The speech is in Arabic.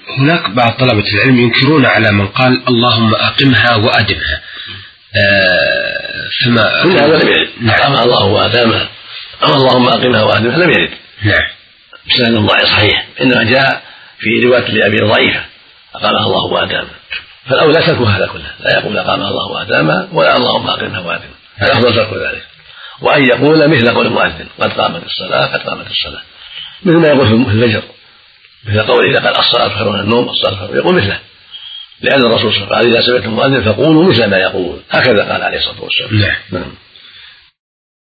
هناك بعض طلبة العلم ينكرون على من قال اللهم أقمها وأدمها، فما كل هذا لم يرد. أقامها الله وأدامها، أما اللهم أقمها وأدمها لم يرد. نعم. بسند ضعيف صحيح، إنما جاء في رواية لأبي ضعيفة أقامها الله وأدامها، فالأولى ترك هذا كله، لا يقول أقامها الله وأدامها ولا اللهم أقمها وأدمها، الأفضل ترك ذلك، وأن يقول مثل قول المؤذن قد قامت الصلاة قد قامت الصلاة، مثل ما يقول في الفجر، مثل قول إذا قال الصلاة خير من النوم الصلاة خير، يقول مثله، لأن الرسول صلى الله عليه وسلم قال إذا سمعتم المؤذن فقولوا مثل ما يقول، هكذا قال عليه الصلاة والسلام. نعم.